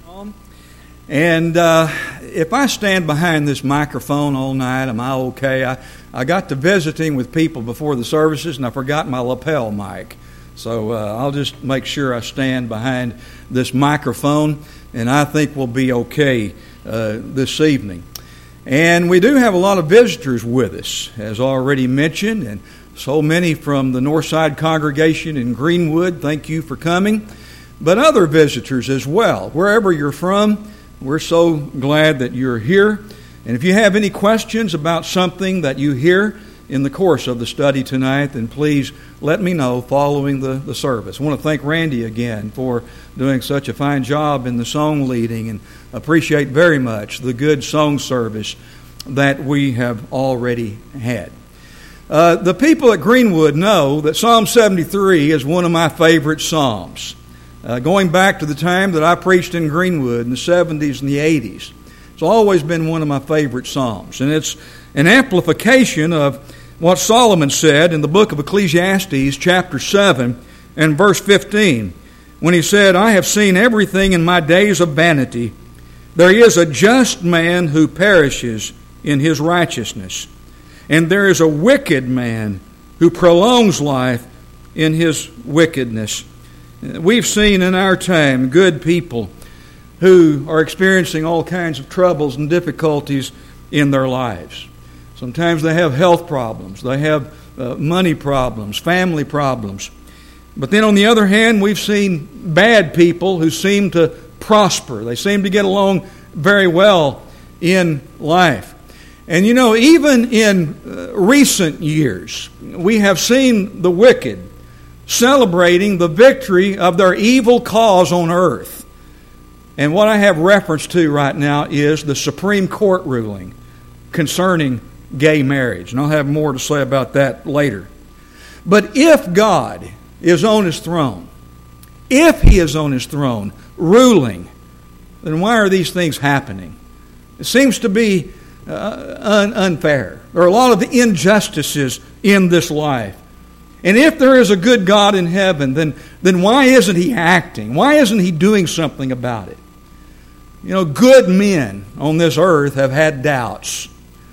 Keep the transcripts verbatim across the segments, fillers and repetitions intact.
And uh, if I stand behind this microphone all night, am I okay? I, I got to visiting with people before the services, and I forgot my lapel mic. So uh, I'll just make sure I stand behind this microphone, and I think we'll be okay uh, this evening. And we do have a lot of visitors with us, as already mentioned, and so many from the Northside congregation in Greenwood. Thank you for coming. But other visitors as well, wherever you're from. We're so glad that you're here. And if you have any questions about something that you hear in the course of the study tonight, then please let me know following the, the service. I want to thank Randy again for doing such a fine job in the song leading, and appreciate very much the good song service that we have already had. Uh, the people at Greenwood know that Psalm seventy-three is one of my favorite psalms. Uh, going back to the time that I preached in Greenwood in the seventies and the eighties, it's always been one of my favorite psalms. And it's an amplification of what Solomon said in the book of Ecclesiastes, chapter seven and verse fifteen, when he said, "I have seen everything in my days of vanity. There is a just man who perishes in his righteousness, and there is a wicked man who prolongs life in his wickedness." We've seen in our time good people who are experiencing all kinds of troubles and difficulties in their lives. Sometimes they have health problems, they have uh, money problems, family problems. But then on the other hand, we've seen bad people who seem to prosper. They seem to get along very well in life. And you know, even in uh, recent years, we have seen the wicked celebrating the victory of their evil cause on earth. And what I have reference to right now is the Supreme Court ruling concerning gay marriage. And I'll have more to say about that later. But if God is on His throne, if He is on His throne ruling, then why are these things happening? It seems to be uh, un- unfair. There are a lot of injustices in this life. And if there is a good God in heaven, then, then why isn't He acting? Why isn't He doing something about it? You know, good men on this earth have had doubts.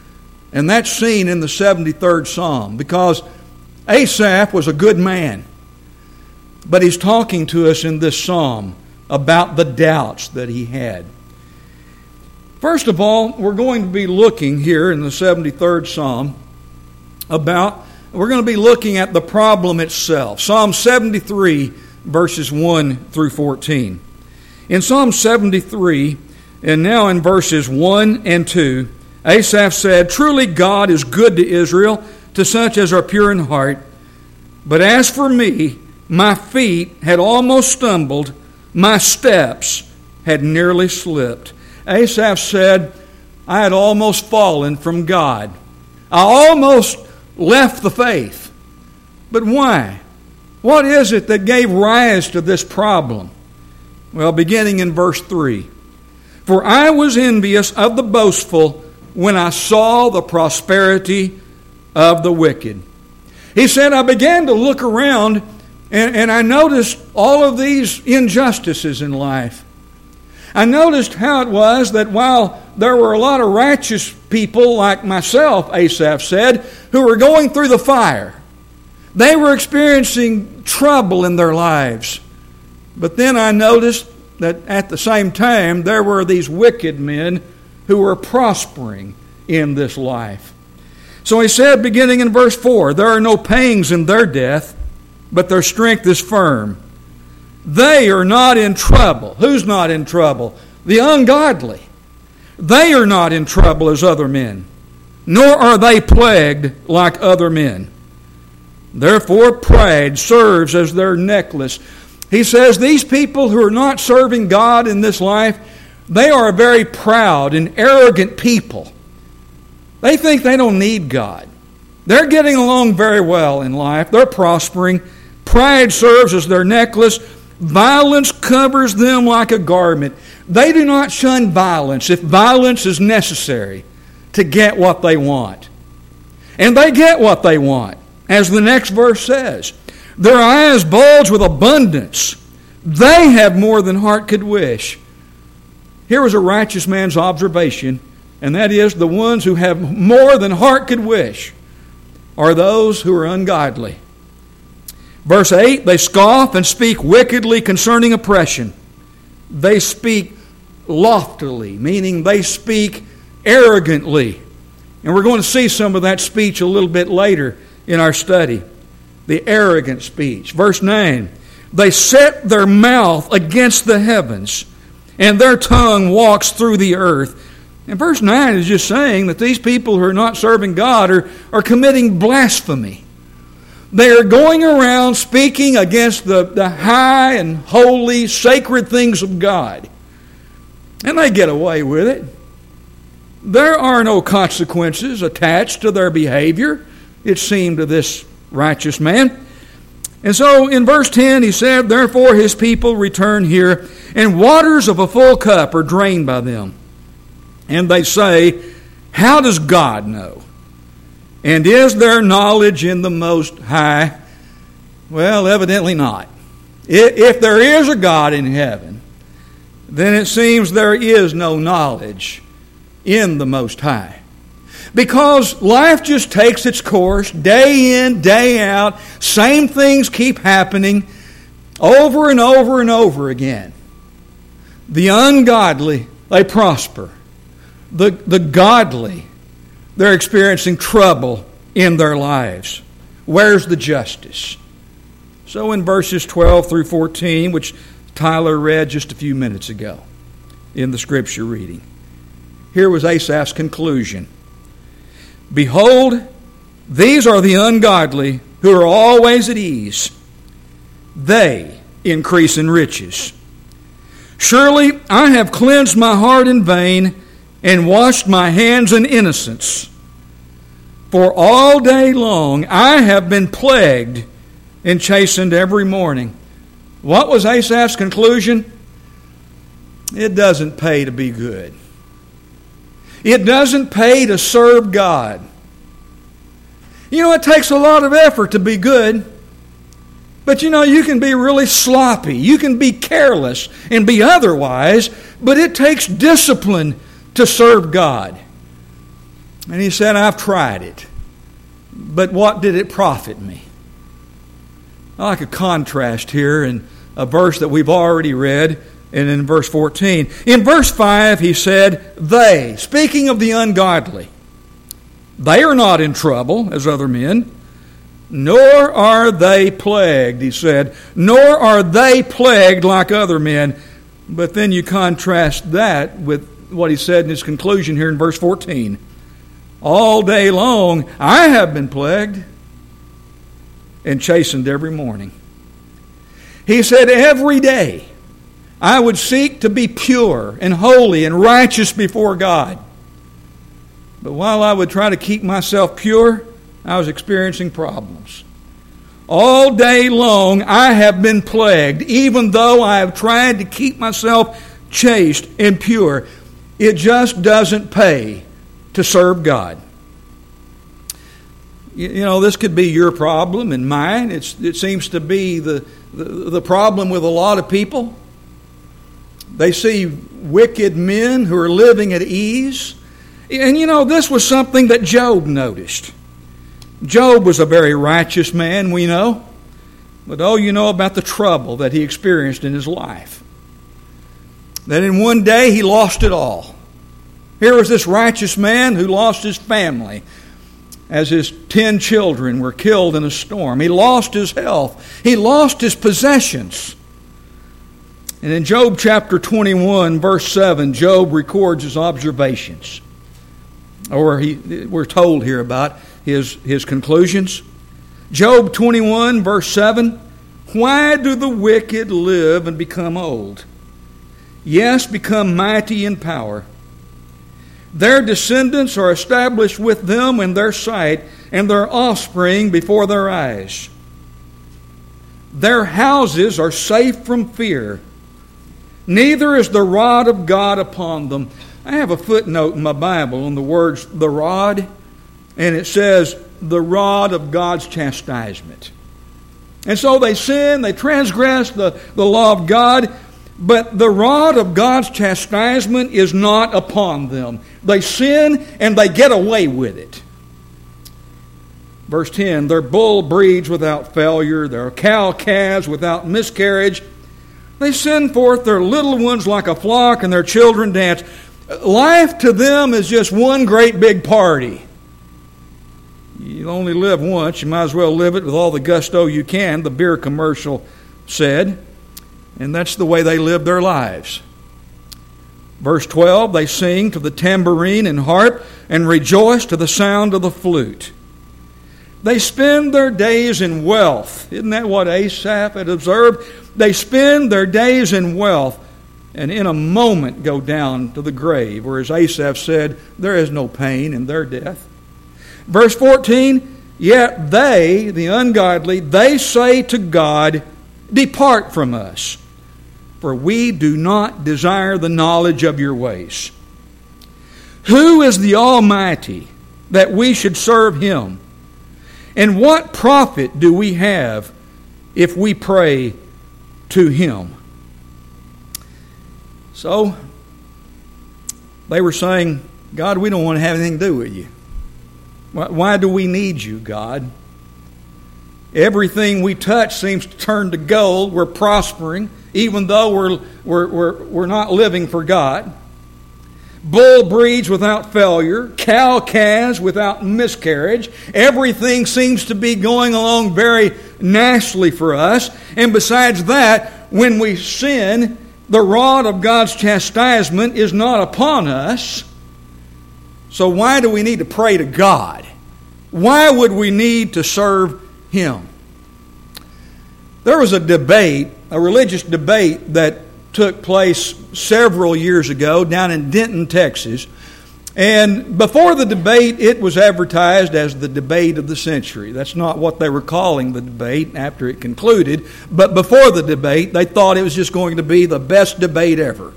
And that's seen in the seventy-third Psalm, because Asaph was a good man. But he's talking to us in this psalm about the doubts that he had. First of all, we're going to be looking here in the seventy-third Psalm about We're going to be looking at the problem itself. Psalm seventy-three, verses one through fourteen. In Psalm seventy-three, and now in verses one and two, Asaph said, "Truly God is good to Israel, to such as are pure in heart. But as for me, my feet had almost stumbled, my steps had nearly slipped." Asaph said, I had almost fallen from God. I almost left the faith. But why? What is it that gave rise to this problem? Well, beginning in verse three. "For I was envious of the boastful when I saw the prosperity of the wicked." He said, I began to look around and, and I noticed all of these injustices in life. I noticed how it was that while there were a lot of righteous people like myself, Asaph said, who were going through the fire, they were experiencing trouble in their lives. But then I noticed that at the same time there were these wicked men who were prospering in this life. So he said, beginning in verse four, "There are no pangs in their death, but their strength is firm. They are not in trouble." Who's not in trouble? The ungodly. "They are not in trouble as other men, nor are they plagued like other men. Therefore pride serves as their necklace." He says these people who are not serving God in this life, they are a very proud and arrogant people. They think they don't need God. They're getting along very well in life. They're prospering. Pride serves as their necklace. Violence covers them like a garment. They do not shun violence if violence is necessary to get what they want. And they get what they want, as the next verse says. "Their eyes bulge with abundance. They have more than heart could wish." Here was a righteous man's observation, and that is the ones who have more than heart could wish are those who are ungodly. Verse eight, they scoff and speak wickedly concerning oppression. They speak loftily, meaning they speak arrogantly. And we're going to see some of that speech a little bit later in our study. The arrogant speech. Verse nine, they set their mouth against the heavens, and their tongue walks through the earth. And verse nine is just saying that these people who are not serving God are, are committing blasphemy. They are going around speaking against the, the high and holy, sacred things of God. And they get away with it. There are no consequences attached to their behavior, it seemed to this righteous man. And so in verse ten he said, therefore his people return here, and waters of a full cup are drained by them. And they say, how does God know? And is there knowledge in the Most High? Well, evidently not. If there is a God in heaven, then it seems there is no knowledge in the Most High. Because life just takes its course, day in, day out. Same things keep happening over and over and over again. The ungodly, they prosper. The, the godly, they're experiencing trouble in their lives. Where's the justice? So in verses twelve through fourteen, which Tyler read just a few minutes ago in the scripture reading, here was Asaph's conclusion. Behold, these are the ungodly who are always at ease. They increase in riches. Surely I have cleansed my heart in vain and washed my hands in innocence. For all day long I have been plagued and chastened every morning. What was Asaph's conclusion? It doesn't pay to be good. It doesn't pay to serve God. You know, it takes a lot of effort to be good. But you know, you can be really sloppy. You can be careless and be otherwise. But it takes discipline to serve God. And he said, I've tried it. But what did it profit me? I like a contrast here in a verse that we've already read, and in verse fourteen. In verse five, he said, they, speaking of the ungodly, they are not in trouble as other men, nor are they plagued, he said, nor are they plagued like other men. But then you contrast that with what he said in his conclusion here in verse fourteen. All day long I have been plagued and chastened every morning. He said, every day I would seek to be pure and holy and righteous before God. But while I would try to keep myself pure, I was experiencing problems. All day long I have been plagued, even though I have tried to keep myself chaste and pure. It just doesn't pay to serve God. You know, this could be your problem and mine. It's, it seems to be the, the, the problem with a lot of people. They see wicked men who are living at ease. And you know, this was something that Job noticed. Job was a very righteous man, we know. But oh, you know about the trouble that he experienced in his life. That in one day he lost it all. Here was this righteous man who lost his family as his ten children were killed in a storm. He lost his health. He lost his possessions. And in Job chapter twenty-one, verse seven, Job records his observations. Or he, we're told here about his, his conclusions. Job twenty-one, verse seven, why do the wicked live and become old? Yes, become mighty in power. Their descendants are established with them in their sight, and their offspring before their eyes. Their houses are safe from fear. Neither is the rod of God upon them. I have a footnote in my Bible on the words, the rod, and it says, the rod of God's chastisement. And so they sin, they transgress the, the law of God, but the rod of God's chastisement is not upon them. They sin and they get away with it. Verse ten, their bull breeds without failure, their cow calves without miscarriage. They send forth their little ones like a flock, and their children dance. Life to them is just one great big party. You only live once, you might as well live it with all the gusto you can, the beer commercial said. And that's the way they live their lives. Verse twelve, they sing to the tambourine and harp and rejoice to the sound of the flute. They spend their days in wealth. Isn't that what Asaph had observed? They spend their days in wealth and in a moment go down to the grave. Or as Asaph said, there is no pain in their death. Verse fourteen, yet they, the ungodly, they say to God, depart from us, for we do not desire the knowledge of your ways. Who is the Almighty that we should serve Him? And what profit do we have if we pray to Him? So, they were saying, God, we don't want to have anything to do with you. Why do we need you, God? Everything we touch seems to turn to gold. We're prospering, even though we're, we're, we're, we're not living for God. Bull breeds without failure. Cow calves without miscarriage. Everything seems to be going along very nicely for us. And besides that, when we sin, the rod of God's chastisement is not upon us. So why do we need to pray to God? Why would we need to serve Him? There was a debate, a religious debate that took place several years ago down in Denton, Texas. And before the debate, it was advertised as the debate of the century. That's not what they were calling the debate after it concluded. But before the debate, they thought it was just going to be the best debate ever.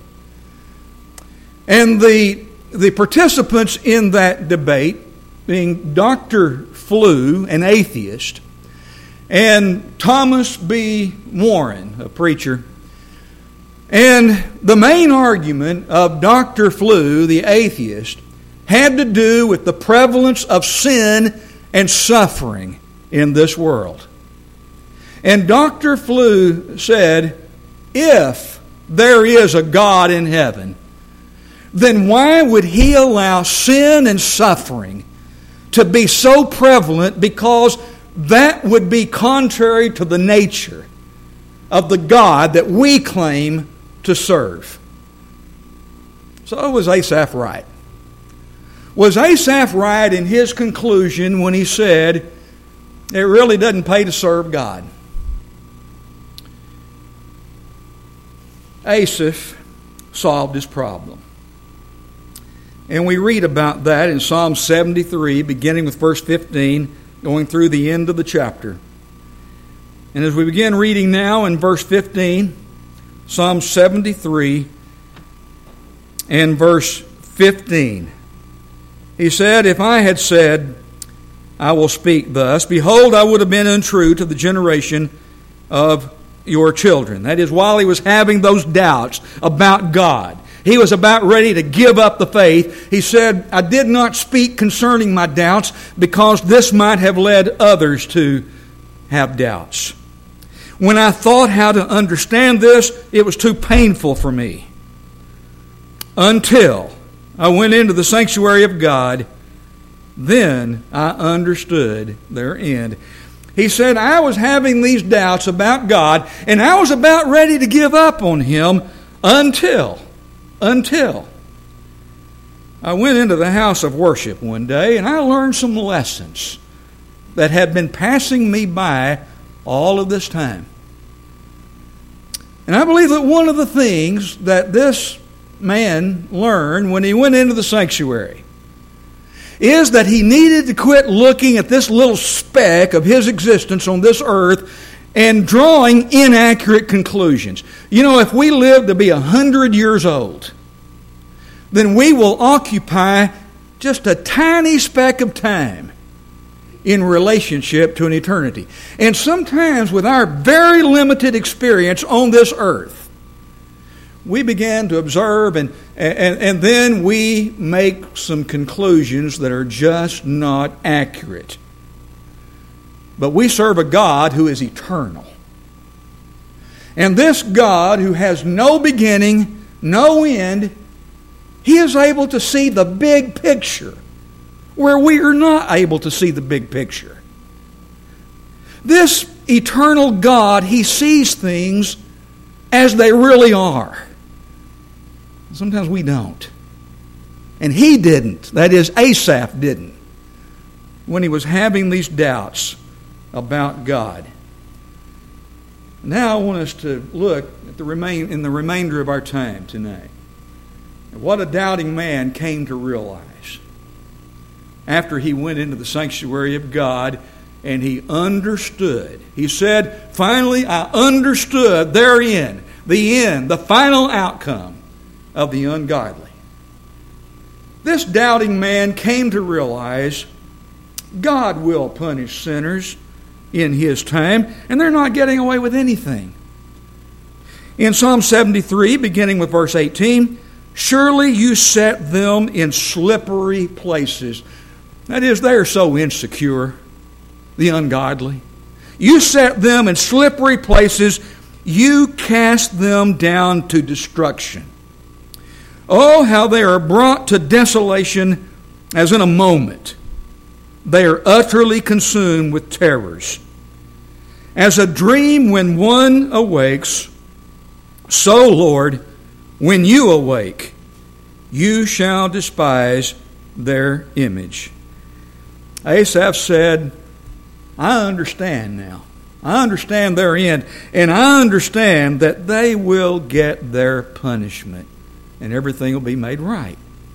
And the, the participants in that debate, being Doctor Flew, an atheist, and Thomas B. Warren, a preacher. And the main argument of Doctor Flew, the atheist, had to do with the prevalence of sin and suffering in this world. And Doctor Flew said, if there is a God in heaven, then why would He allow sin and suffering to be so prevalent? Because that would be contrary to the nature of the God that we claim to serve. So was Asaph right? Was Asaph right in his conclusion when he said, it really doesn't pay to serve God? Asaph solved his problem. And we read about that in Psalm seventy-three, beginning with verse fifteen, going through the end of the chapter. And as we begin reading now in verse fifteen, Psalm seventy-three and verse fifteen. He said, if I had said, I will speak thus, behold, I would have been untrue to the generation of your children. That is, while he was having those doubts about God, he was about ready to give up the faith. He said, I did not speak concerning my doubts because this might have led others to have doubts. When I thought how to understand this, it was too painful for me. Until I went into the sanctuary of God, then I understood their end. He said, I was having these doubts about God, and I was about ready to give up on Him until, until I went into the house of worship one day, and I learned some lessons that had been passing me by all of this time. And I believe that one of the things that this man learned when he went into the sanctuary is that he needed to quit looking at this little speck of his existence on this earth and drawing inaccurate conclusions. You know, if we live to be a hundred years old, then we will occupy just a tiny speck of time in relationship to an eternity. And sometimes with our very limited experience on this earth, we begin to observe, and, and, and then we make some conclusions that are just not accurate. But we serve a God who is eternal. And this God, who has no beginning, no end, He is able to see the big picture where we are not able to see the big picture. This eternal God, He sees things as they really are. Sometimes we don't. And he didn't. That is, Asaph didn't. When he was having these doubts about God. Now I want us to look at the remain in the remainder of our time tonight. What a doubting man came to realize after he went into the sanctuary of God and he understood. He said, finally, I understood therein, the end, the final outcome of the ungodly. This doubting man came to realize God will punish sinners in His time, and they're not getting away with anything. In Psalm seventy-three, beginning with verse eighteen, surely you set them in slippery places. That is, they are so insecure, the ungodly. You set them in slippery places. You cast them down to destruction. Oh, how they are brought to desolation as in a moment. They are utterly consumed with terrors. As a dream when one awakes, so, Lord, when you awake, you shall despise their image. Asaph said, I understand now. I understand their end, and I understand that they will get their punishment, and everything will be made right.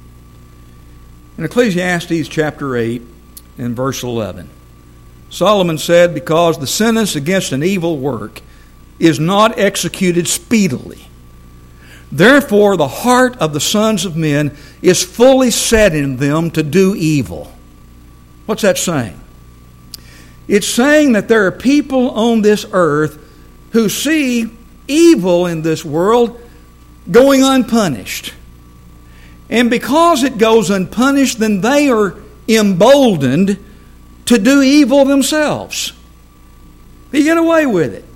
In Ecclesiastes chapter eight and verse eleven, Solomon said, because the sentence against an evil work is not executed speedily, therefore the heart of the sons of men is fully set in them to do evil. What's that saying? It's saying that there are people on this earth who see evil in this world going unpunished. And because it goes unpunished, then they are emboldened to do evil themselves. They get away with it.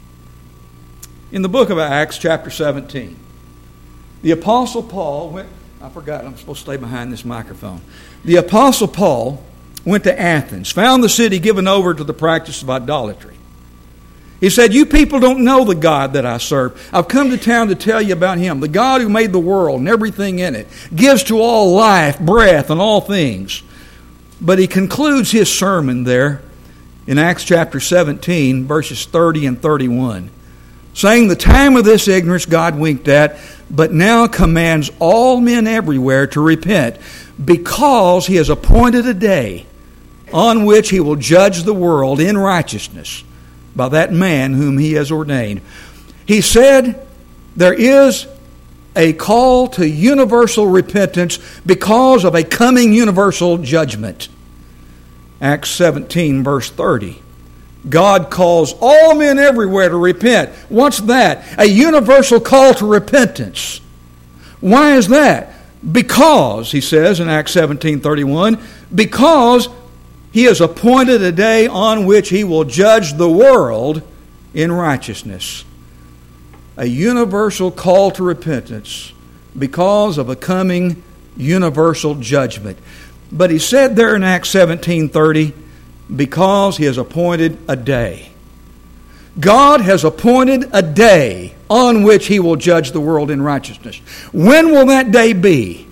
In the book of Acts, chapter seventeen, the Apostle Paul went... I forgot, I'm supposed to stay behind this microphone. The Apostle Paul went to Athens, found the city given over to the practice of idolatry. He said, you people don't know the God that I serve. I've come to town to tell you about Him, the God who made the world and everything in it, gives to all life, breath, and all things. But he concludes his sermon there in Acts chapter seventeen, verses thirty and thirty-one, saying, the time of this ignorance God winked at, but now commands all men everywhere to repent, because He has appointed a day on which He will judge the world in righteousness by that man whom He has ordained. He said there is a call to universal repentance because of a coming universal judgment. Acts seventeen, verse thirty. God calls all men everywhere to repent. What's that? A universal call to repentance. Why is that? Because, he says in Acts seventeen thirty-one, because He has appointed a day on which He will judge the world in righteousness. A universal call to repentance because of a coming universal judgment. But he said there in Acts seventeen thirty, because He has appointed a day. God has appointed a day on which He will judge the world in righteousness. When will that day be?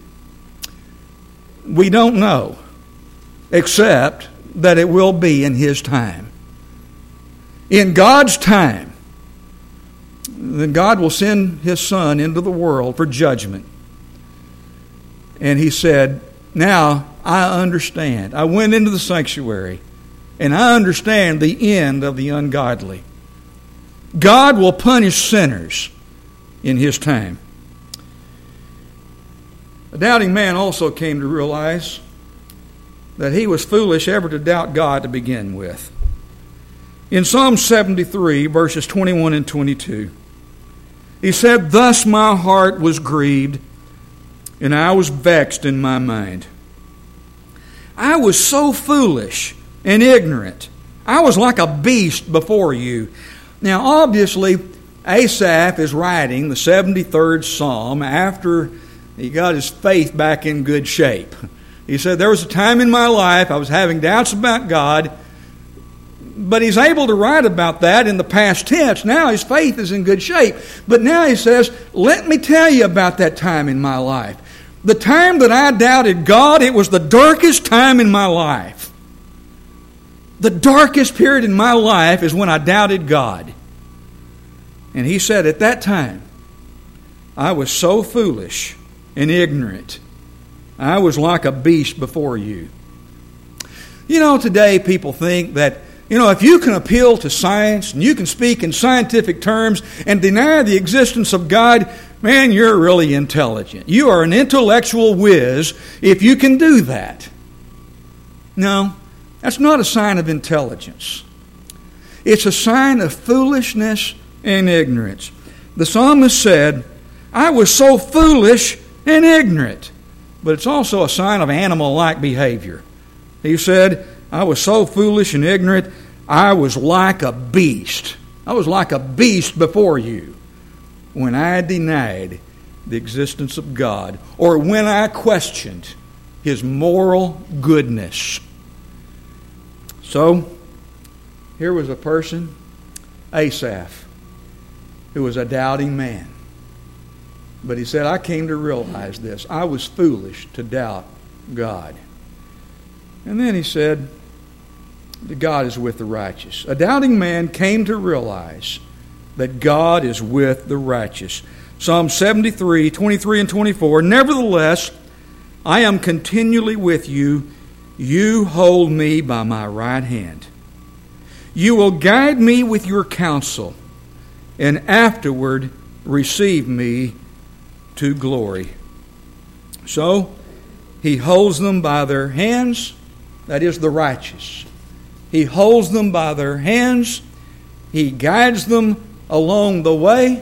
We don't know, except that it will be in His time. In God's time, then God will send His Son into the world for judgment. And He said, now I understand. I went into the sanctuary, and I understand the end of the ungodly. God will punish sinners in His time. A doubting man also came to realize that he was foolish ever to doubt God to begin with. In Psalm seventy-three, verses twenty-one and twenty-two, He said, "Thus my heart was grieved, and I was vexed in my mind. I was so foolish and ignorant. I was like a beast before you." Now, obviously, Asaph is writing the seventy-third Psalm after he got his faith back in good shape. He said, "There was a time in my life I was having doubts about God," but he's able to write about that in the past tense. Now his faith is in good shape. But now he says, "Let me tell you about that time in my life. The time that I doubted God, it was the darkest time in my life. The darkest period in my life is when I doubted God." And he said, "At that time, I was so foolish and ignorant. I was like a beast before you." You know, today people think that, you know, if you can appeal to science and you can speak in scientific terms and deny the existence of God, man, you're really intelligent. You are an intellectual whiz if you can do that. No, that's not a sign of intelligence. It's a sign of foolishness and ignorance. The psalmist said, "I was so foolish and ignorant." But it's also a sign of animal-like behavior. He said, "I was so foolish and ignorant, I was like a beast. I was like a beast before you when I denied the existence of God, or when I questioned His moral goodness." So, here was a person, Asaph, who was a doubting man. But he said, "I came to realize this. I was foolish to doubt God." And then he said that God is with the righteous. A doubting man came to realize that God is with the righteous. Psalm seventy-three, twenty-three and twenty-four, "Nevertheless, I am continually with you. You hold me by my right hand. You will guide me with your counsel, and afterward receive me to glory." So, he holds them by their hands, that is the righteous. He holds them by their hands. He guides them along the way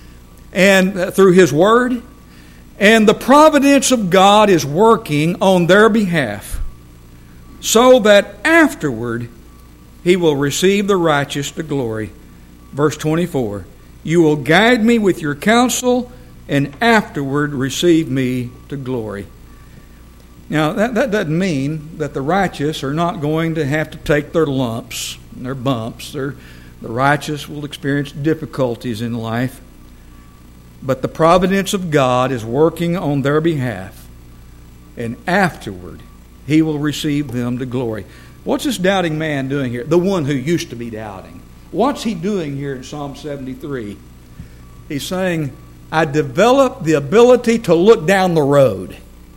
and through His Word. And the providence of God is working on their behalf so that afterward He will receive the righteous to glory. Verse twenty-four, "You will guide me with your counsel, and afterward receive me to glory." Now, that, that doesn't mean that the righteous are not going to have to take their lumps and their bumps. They're, the righteous will experience difficulties in life. But the providence of God is working on their behalf, and afterward He will receive them to glory. What's this doubting man doing here? The one who used to be doubting. What's he doing here in Psalm seventy-three? He's saying, "I developed the ability to look down the road,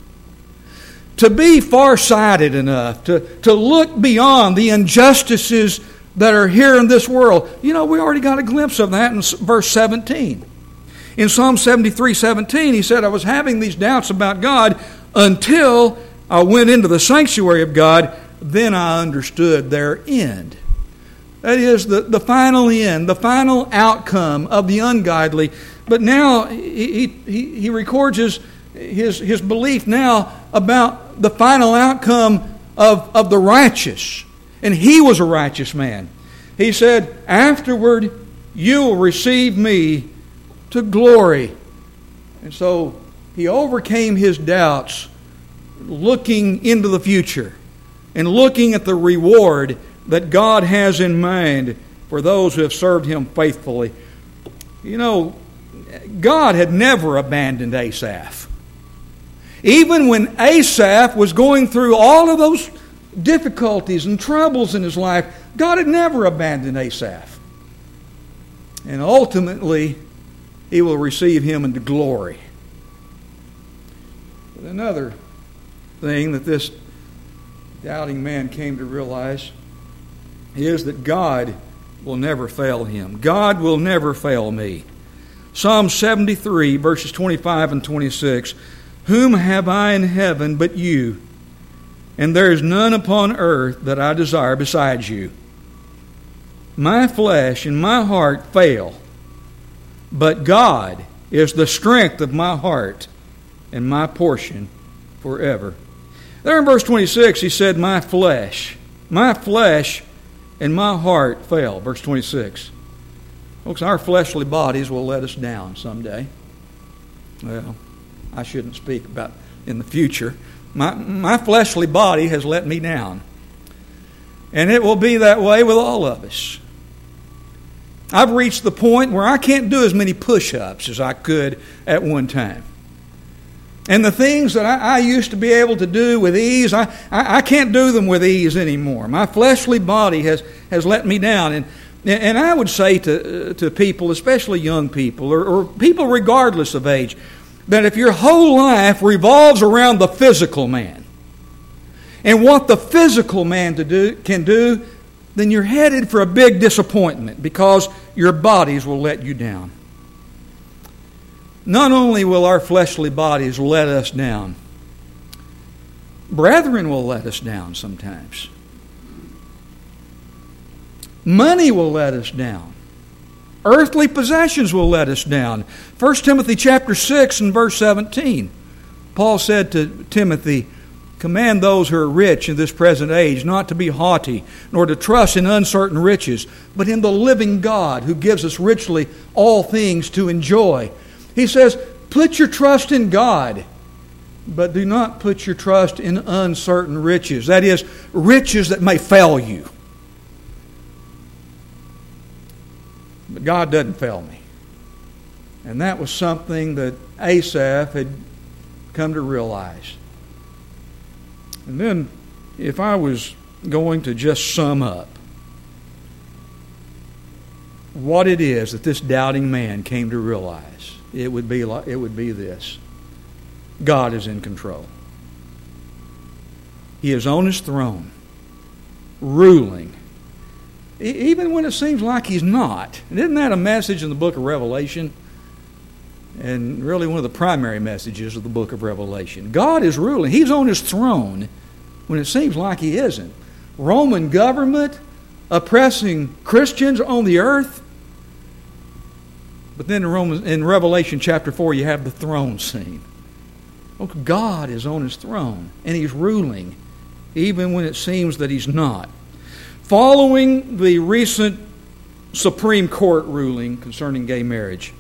to be far-sighted enough, to, to look beyond the injustices that are here in this world." You know, we already got a glimpse of that in verse seventeen. In Psalm seventy-three, seventeen, he said, "I was having these doubts about God until I went into the sanctuary of God. Then I understood their end." That is, the, the final end, the final outcome of the ungodly. But now he, he, he records his, his, his belief now about the final outcome of, of the righteous. And he was a righteous man. He said, "Afterward you will receive me to glory." And so he overcame his doubts looking into the future and looking at the reward that God has in mind for those who have served Him faithfully. You know, God had never abandoned Asaph. Even when Asaph was going through all of those difficulties and troubles in his life, God had never abandoned Asaph. And ultimately, He will receive him into glory. But another thing that this doubting man came to realize is that God will never fail him. God will never fail me. Psalm seventy-three, verses twenty-five and twenty-six. "Whom have I in heaven but you? And there is none upon earth that I desire besides you. My flesh and my heart fail, but God is the strength of my heart and my portion forever. There in verse twenty-six, he said, my flesh, my flesh and my heart fail. Verse twenty-six. Folks, our fleshly bodies will let us down someday. Well, I shouldn't speak about in the future. My, my fleshly body has let me down. And it will be that way with all of us. I've reached the point where I can't do as many push-ups as I could at one time. And the things that I, I used to be able to do with ease, I, I, I can't do them with ease anymore. My fleshly body has, has let me down. And, and I would say to, to people, especially young people, or, or people regardless of age, that if your whole life revolves around the physical man and what the physical man to do, can do, then you're headed for a big disappointment because your bodies will let you down. Not only will our fleshly bodies let us down, brethren will let us down sometimes. Money will let us down. Earthly possessions will let us down. First Timothy chapter six and verse seventeen. Paul said to Timothy, command those who are rich in this present age not to be haughty, nor to trust in uncertain riches, but in the living God who gives us richly all things to enjoy. He says, put your trust in God, but do not put your trust in uncertain riches. That is, riches that may fail you. But God doesn't fail me. And that was something that Asaph had come to realize. And then, if I was going to just sum up what it is that this doubting man came to realize, it would be like, it would be this: God is in control. He is on His throne, ruling, even when it seems like He's not. And isn't that a message in the book of Revelation? And really one of the primary messages of the book of Revelation. God is ruling. He's on His throne when it seems like He isn't. Roman government oppressing Christians on the earth. But then in, Romans, in Revelation chapter four, you have the throne scene. Oh, God is on His throne, and He's ruling, even when it seems that He's not. Following the recent Supreme Court ruling concerning gay marriage,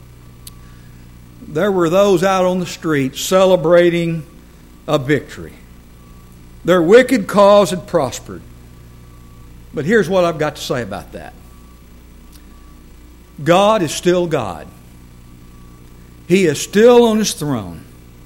there were those out on the street celebrating a victory. Their wicked cause had prospered. But here's what I've got to say about that. God is still God. He is still on His throne.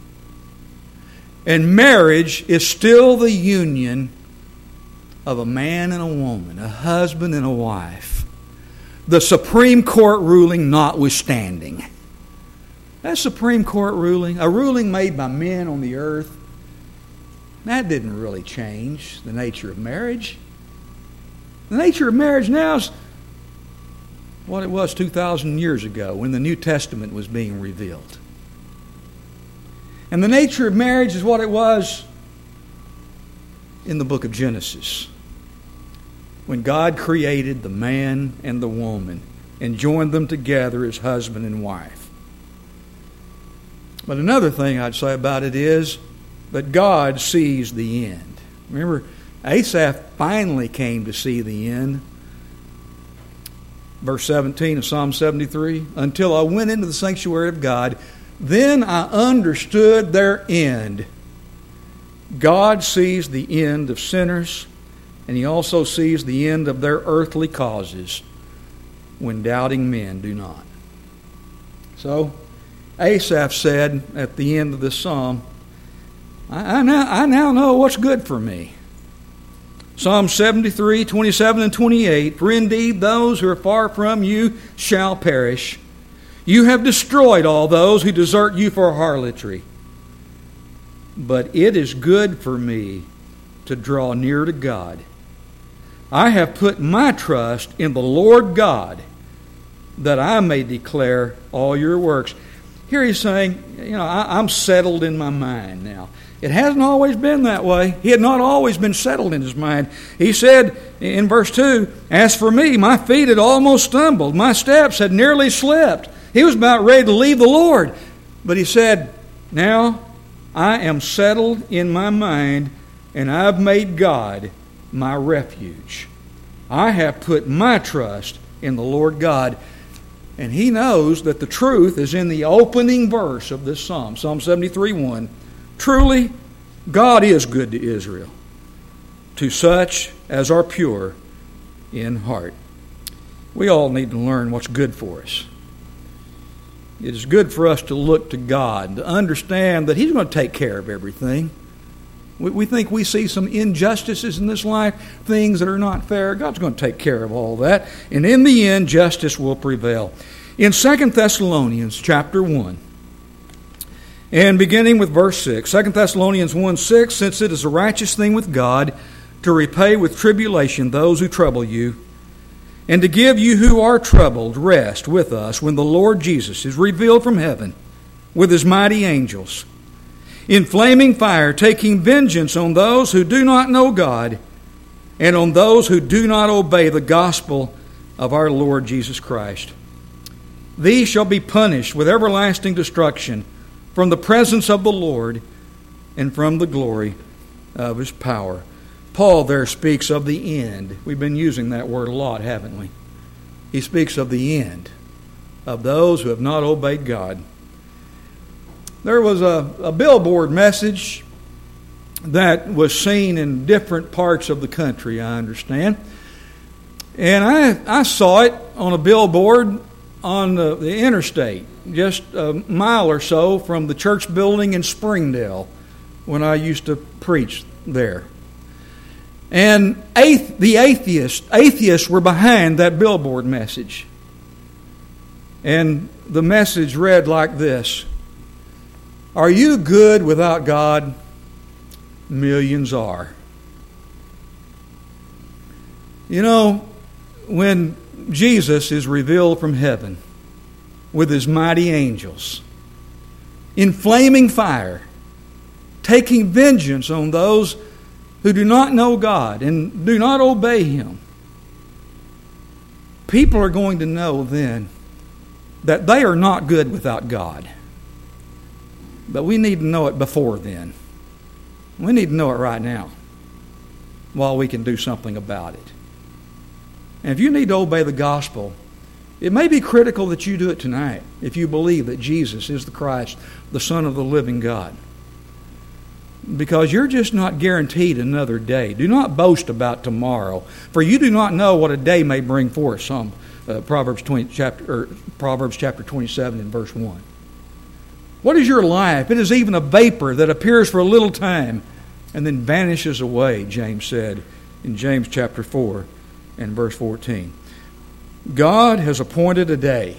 And marriage is still the union of a man and a woman, a husband and a wife. The Supreme Court ruling notwithstanding. That Supreme Court ruling, a ruling made by men on the earth, that didn't really change the nature of marriage. The nature of marriage now is what it was two thousand years ago when the New Testament was being revealed. And the nature of marriage is what it was in the book of Genesis, when God created the man and the woman and joined them together as husband and wife. But another thing I'd say about it is that God sees the end. Remember, Asaph finally came to see the end. Verse seventeen of Psalm seventy-three, until I went into the sanctuary of God, then I understood their end. God sees the end of sinners, and He also sees the end of their earthly causes when doubting men do not. So, Asaph said at the end of this psalm, I, I, now, I now know what's good for me. Psalm seventy-three, twenty-seven and twenty-eight, for indeed those who are far from you shall perish. You have destroyed all those who desert you for harlotry. But it is good for me to draw near to God. I have put my trust in the Lord God, that I may declare all your works. Here he's saying, you know, I, I'm settled in my mind now. It hasn't always been that way. He had not always been settled in his mind. He said in verse two, as for me, my feet had almost stumbled. My steps had nearly slipped. He was about ready to leave the Lord. But he said, now I am settled in my mind, and I've made God my refuge. I have put my trust in the Lord God. And he knows that the truth is in the opening verse of this psalm, Psalm seventy-three one. Truly, God is good to Israel, to such as are pure in heart. We all need to learn what's good for us. It is good for us to look to God, to understand that He's going to take care of everything. We, we think we see some injustices in this life, things that are not fair. God's going to take care of all that. And in the end, justice will prevail. In Second Thessalonians chapter one, and beginning with verse six, Second Thessalonians one six, since it is a righteous thing with God to repay with tribulation those who trouble you, and to give you who are troubled rest with us when the Lord Jesus is revealed from heaven with His mighty angels, in flaming fire, taking vengeance on those who do not know God and on those who do not obey the gospel of our Lord Jesus Christ. These shall be punished with everlasting destruction from the presence of the Lord and from the glory of His power. Paul there speaks of the end. We've been using that word a lot, haven't we? He speaks of the end of those who have not obeyed God. There was a, a billboard message that was seen in different parts of the country, I understand. And I, I saw it on a billboard on the, the interstate, just a mile or so from the church building in Springdale when I used to preach there. And athe- the atheists, atheists were behind that billboard message. And the message read like this: are you good without God? Millions are. You know, when Jesus is revealed from heaven with His mighty angels, in flaming fire, taking vengeance on those who do not know God and do not obey Him, people are going to know then that they are not good without God. But we need to know it before then. We need to know it right now while we can do something about it. And if you need to obey the gospel, it may be critical that you do it tonight if you believe that Jesus is the Christ, the Son of the living God. Because you're just not guaranteed another day. Do not boast about tomorrow, for you do not know what a day may bring forth. Some uh, Proverbs twenty chapter or Proverbs chapter twenty-seven and verse one. What is your life? It is even a vapor that appears for a little time and then vanishes away, James said in James chapter four and verse fourteen. God has appointed a day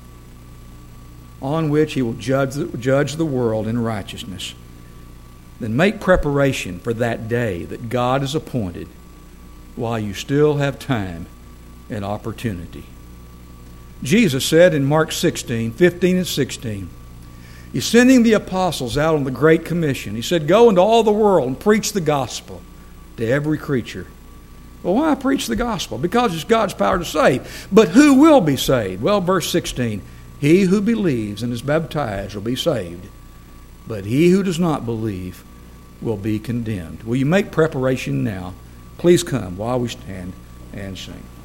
on which He will judge the, judge the world in righteousness. Then make preparation for that day that God has appointed while you still have time and opportunity. Jesus said in Mark sixteen, fifteen and sixteen, He's sending the apostles out on the Great Commission. He said, go into all the world and preach the gospel to every creature. Well, why preach the gospel? Because it's God's power to save. But who will be saved? Well, verse sixteen, he who believes and is baptized will be saved, but he who does not believe will be condemned. Will you make preparation now? Please come while we stand and sing.